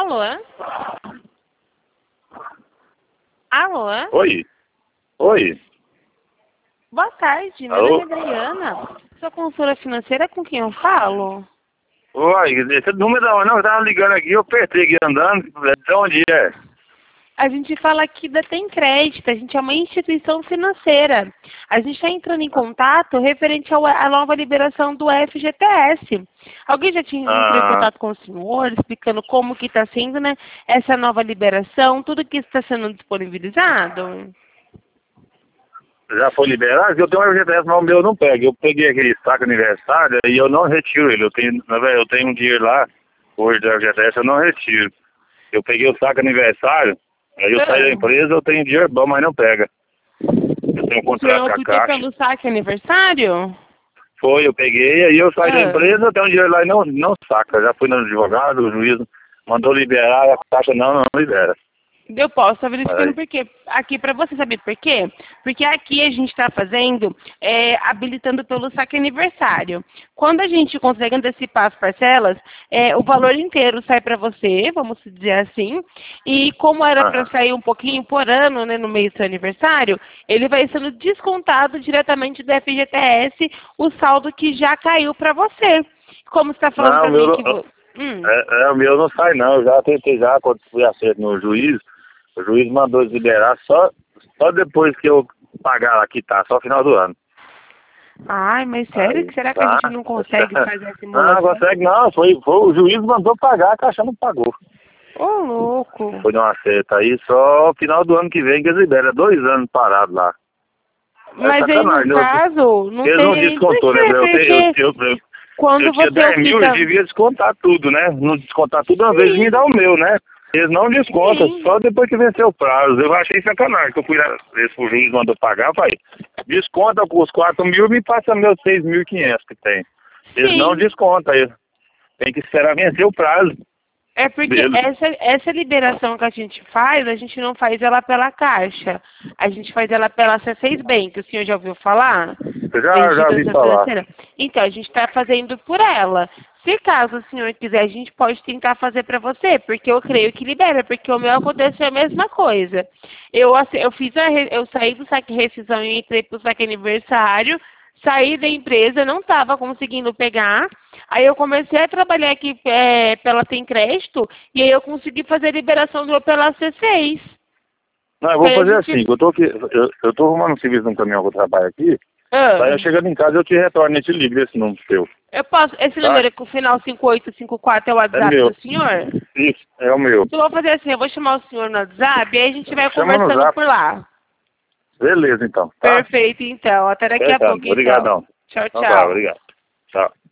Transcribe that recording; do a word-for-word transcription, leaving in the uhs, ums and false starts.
Alô? Alô? Oi. Oi. Boa tarde, meu Alô? nome é Adriana. Sou consultora financeira, com quem eu falo? Oi, esse número não, não, eu tava ligando aqui, eu apertei aqui andando, de onde é? A gente fala aqui da Tem Crédito, a gente é uma instituição financeira. A gente está entrando em contato referente ao- à nova liberação do F G T S. Alguém já tinha entrado em Ah, contato com o senhor, explicando como que está sendo, né, essa nova liberação, tudo que está sendo disponibilizado? já foi liberado? Eu tenho um F G T S, mas o meu não pega. Eu peguei aquele saco aniversário e eu não retiro ele. Eu tenho, na verdade, eu tenho um dinheiro lá, hoje do F G T S, eu não retiro. Eu peguei o saco aniversário, aí eu saí da Ah, empresa, eu tenho dinheiro bom, mas não pega. Eu tenho um o senhor contrato com a optou Caixa. pelo saque aniversário? Foi, eu peguei, aí eu saí da Ah. empresa, eu tenho dinheiro lá e não, não saca. Já fui no advogado, o juiz mandou liberar, a Caixa não, não libera. Eu posso estar verificando Aí, por quê. Aqui, para você saber por quê? Porque aqui a gente está fazendo, é, habilitando pelo saque aniversário. Quando a gente consegue antecipar as parcelas, é, o valor inteiro sai para você, vamos dizer assim, e como era para aham. sair um pouquinho por ano, né, no mês do seu aniversário, ele vai sendo descontado diretamente do F G T S o saldo que já caiu para você. Como você está falando Não, o para meu, mim não- que... vo- Hum. é, é, o meu não sai não, eu já tentei já, quando fui acerto no juiz, o juiz mandou liberar só, só depois que eu pagar lá, quitar, só final do ano. Ai, mas sério? Aí, Que será que a tá. gente não consegue fazer a Não, simulação? consegue não, foi, foi, o juiz mandou pagar, a Caixa não pagou. Ô, louco. Foi de um acerto aí, só final do ano que vem que eles liberam, é dois anos parado lá. É Mas aí, no sacanagem, né? caso, não Eles não teria nem descontou, né? porquê, Eu, tenho, eu, porque eu, eu, eu quando tinha você dez mil, eles opta... deviam descontar tudo, né? Não descontar tudo uma vez e me Sim, dar o meu, né? Eles não descontam, sim. só depois que vencer o prazo. Eu achei sacanagem, que eu fui lá, esse o juiz mandou pagar, eu falei, desconta com os quatro mil e me passa meus seis mil e quinhentos que tem. Eles não Sim. descontam, aí tem que esperar vencer o prazo É porque deles. essa, essa liberação que a gente faz, a gente não faz ela pela Caixa. A gente faz ela pela C seis Bank. O senhor já ouviu falar? Eu Da já, já ouvi instituição falar. financeira? Então, a gente está fazendo por ela. Se caso o senhor quiser, a gente pode tentar fazer para você, porque eu creio que libera, porque o meu aconteceu a mesma coisa. Eu, ace- eu fiz a, re- eu saí do saque rescisão e entrei para o saque aniversário, saí da empresa, não estava conseguindo pegar. Aí eu comecei a trabalhar aqui é, pela Tem Crédito e aí eu consegui fazer a liberação do pela C seis. Não, eu Que vou aí a fazer gente... assim, eu tô aqui, eu, eu tô arrumando um serviço num caminhão que eu trabalho aqui, aí eu Ah, chegando em casa eu te retorno esse livro, esse número seu, eu posso... Esse tá? número com o final cinco oito cinco quatro é o É WhatsApp meu. do senhor? Isso, é o meu. Eu vou fazer assim, eu vou chamar o senhor no WhatsApp e aí a gente vai Chama no conversando zap. por lá. Beleza, então, tá? Perfeito, então. Até daqui a Fechado. pouco, então. Obrigadão. Tchau, Então tá, tchau. obrigado. Tchau.